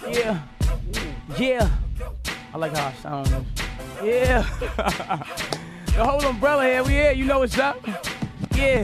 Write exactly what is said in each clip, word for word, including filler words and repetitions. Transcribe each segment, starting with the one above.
Yeah, yeah. I like how I sound. Yeah. The whole umbrella here, we here, you know what's up? Yeah.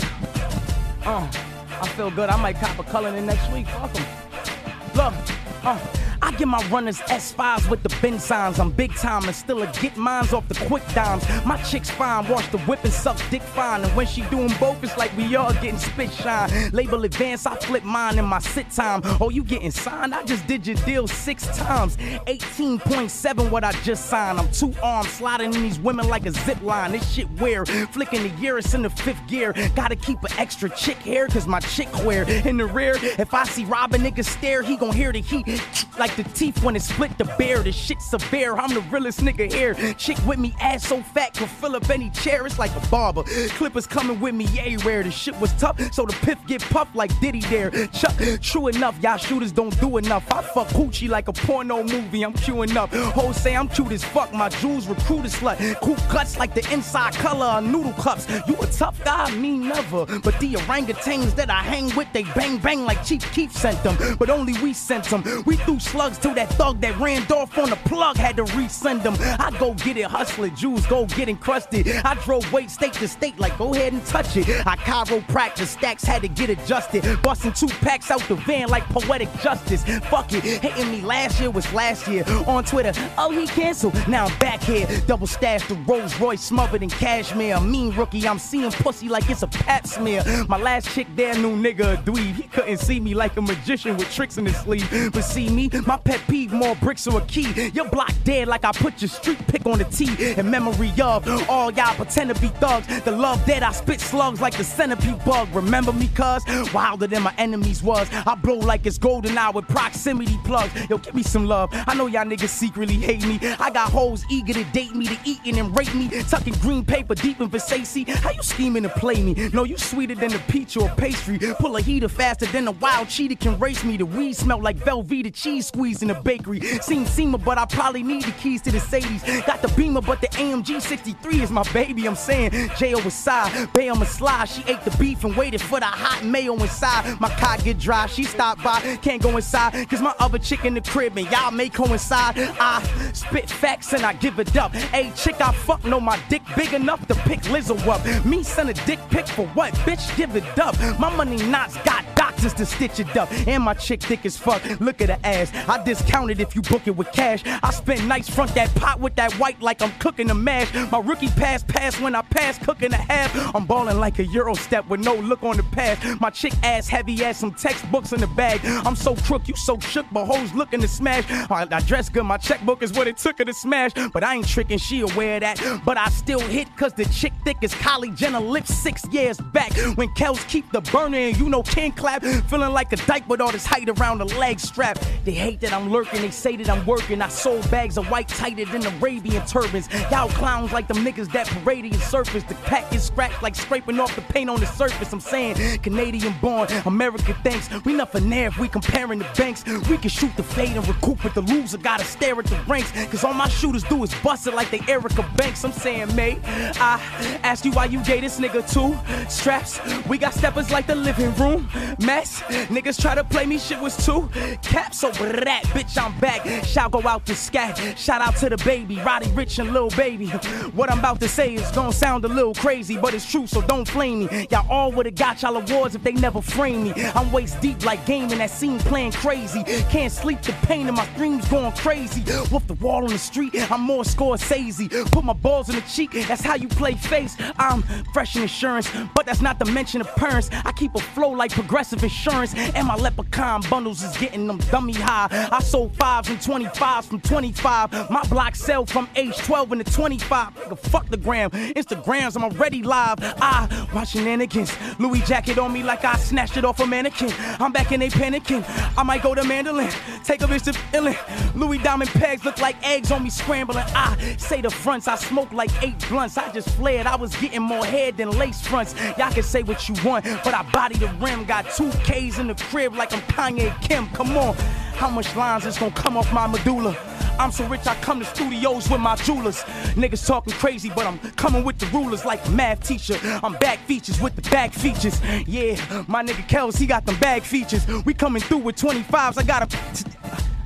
Uh, I feel good. I might cop a color in next week. Fuck 'em. Look, uh. I get my runners S fives with the bin signs. I'm big time and still a get mines off the quick dimes. My chick's fine, wash the whip and suck dick fine. And when she doing both, it's like we all getting spit shine. Label advance, I flip mine in my sit time. Oh, you getting signed? I just did your deal six times. eighteen point seven what I just signed. I'm two arms sliding in these women like a zip line. This shit weird. Flicking the gear, it's in the fifth gear. Gotta keep an extra chick here, cause my chick queer. In the rear, if I see Robin niggas stare, he gon' hear the heat like the teeth when it split the bear. The shit severe, I'm the realest nigga here. Chick with me, ass so fat, can fill up any chair. It's like a barber. Clippers coming with me everywhere. The shit was tough, so the piff get puffed like Diddy there. Chuck, true enough, y'all shooters don't do enough. I fuck hoochie like a porno movie, I'm queuing up. Hoes say I'm cute as fuck, my jewels recruit a slut. Cool cuts like the inside color of noodle cups. You a tough guy? Me never. But the orangutans that I hang with, they bang bang like Chief Keef sent them. But only we sent them. We threw slugs to that thug that ran off on the plug, had to resend them. I go get it, hustling, Jews go get encrusted. I drove weight state to state, like go ahead and touch it. I chiropractor stacks, had to get adjusted. Busting two packs out the van like poetic justice. Fuck it, hating me last year was last year. On Twitter, oh he canceled, now I'm back here. Double stash the Rolls Royce smothered in cashmere. A mean rookie, I'm seeing pussy like it's a pap smear. My last chick there knew nigga a dweeb. He couldn't see me like a magician with tricks in his sleeve. But see me, my pet peeve, more bricks or a key. Your block dead like I put your street pick on the T. In memory of all y'all pretend to be thugs. The love dead, I spit slugs like the centipede bug. Remember me cuz? Wilder than my enemies was. I blow like it's golden hour with proximity plugs. Yo, give me some love. I know y'all niggas secretly hate me. I got hoes eager to date me, to eatin' and rate me. Tucking green paper deep in Versace. How you scheming to play me? No, you sweeter than a peach or a pastry. Pull a heater faster than a wild cheetah can race me. The weed smell like Velveeta cheese squeeze in the bakery. Seen Seema, but I probably need the keys to the Sadies. Got the Beamer, but the A M G sixty-three is my baby. I'm saying J O was side, Bay on my slide. She ate the beef and waited for the hot mayo inside. My car get dry, she stopped by, can't go inside, cause my other chick in the crib and y'all may coincide. I spit facts and I give it up. Hey chick, I fuck, know my dick big enough to pick Lizzo up. Me send a dick pic for what? Bitch, give it up. My money knots got doctors to stitch it up. And my chick thick as fuck, look at her ass. I discounted if you book it with cash. I spend nights front that pot with that white like I'm cooking a mash. My rookie pass pass when I pass cooking a half. I'm balling like a Euro step with no look on the pass. My chick ass heavy ass some textbooks in the bag. I'm so crook, you so shook, but hoes looking to smash. I, I dress good, my checkbook is what it took her to smash. But I ain't tricking, she aware of that. But I still hit cause the chick thick as Kylie Jenner lips six years back. When Kels keep the burner and you know can clap. Feeling like a dyke with all this height around the leg strap. They hate that I'm lurking, they say that I'm working. I sold bags of white tighter than Arabian turbans. Y'all clowns like them niggas that parade and surface. The pack is scratched like scraping off the paint on the surface. I'm saying Canadian born, American thanks. We nothing there if we comparing the banks. We can shoot the fade and recoup with the loser. Gotta stare at the ranks. Cause all my shooters do is bust it like they Erica Banks. I'm saying, mate, I asked you why you gave this nigga two straps. We got steppers like the living room. Mess, niggas try to play me, shit was two caps over that. Bitch, I'm back. Shout go out to Scat. Shout out to the baby, Roddy Rich and Lil Baby. What I'm about to say is gonna sound a little crazy, but it's true, so don't flame me. Y'all all would've got y'all awards if they never frame me. I'm waist deep like game in that scene playing crazy. Can't sleep, the pain in my dreams going crazy. Wolf the wall on the street, I'm more Scorsese. Put my balls in the cheek, that's how you play face. I'm fresh in insurance, but that's not to mention appearance. I keep a flow like Progressive Insurance, and my leprechaun bundles is getting them dummy high. I sold fives and twenty-fives from twenty-five. My block sell from age twelve into twenty-five. Nigga, fuck the gram. Instagrams, I'm already live. I watch shenanigans. Louis jacket on me like I snatched it off a mannequin. I'm back in they panicking. I might go to Mandolin, take a bitch to Illin. Louis diamond pegs look like eggs on me scrambling. I say the fronts, I smoke like eight blunts. I just flared, I was getting more head than lace fronts. Y'all can say what you want, but I body the rim. Got two K's in the crib like I'm Kanye Kim. Come on, how much lines is gonna come off my medulla? I'm so rich I come to studios with my jewelers. Niggas talking crazy, but I'm coming with the rulers like a math teacher. I'm back features with the back features. Yeah, my nigga Kels, he got them bag features. We coming through with twenty-fives, I got a...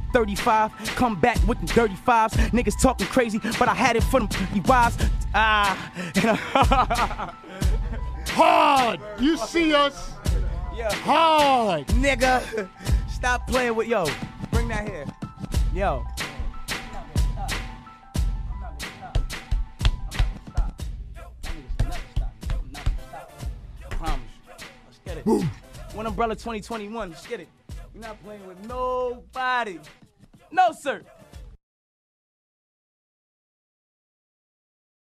thirty-five, come back with the dirty fives. Niggas talking crazy, but I had it for them pretty wives. Ah, hard. You see us? Yeah. Hard. Nigga, stop playing with, yo, bring that here. Yo. Boom. One Umbrella twenty twenty-one, let's get it. We're not playing with nobody. No, sir.